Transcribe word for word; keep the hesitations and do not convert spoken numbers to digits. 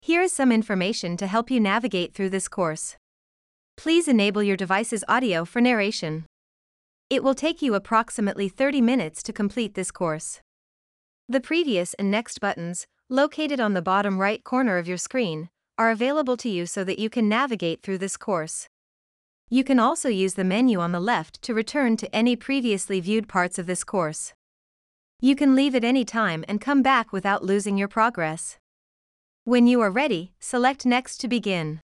Here is some information to help you navigate through this course. Please enable your device's audio for narration. It will take you approximately thirty minutes to complete this course. The previous and next buttons, located on the bottom right corner of your screen, are available to you so that you can navigate through this course. You can also use the menu on the left to return to any previously viewed parts of this course. You can leave at any time and come back without losing your progress. When you are ready, select Next to begin.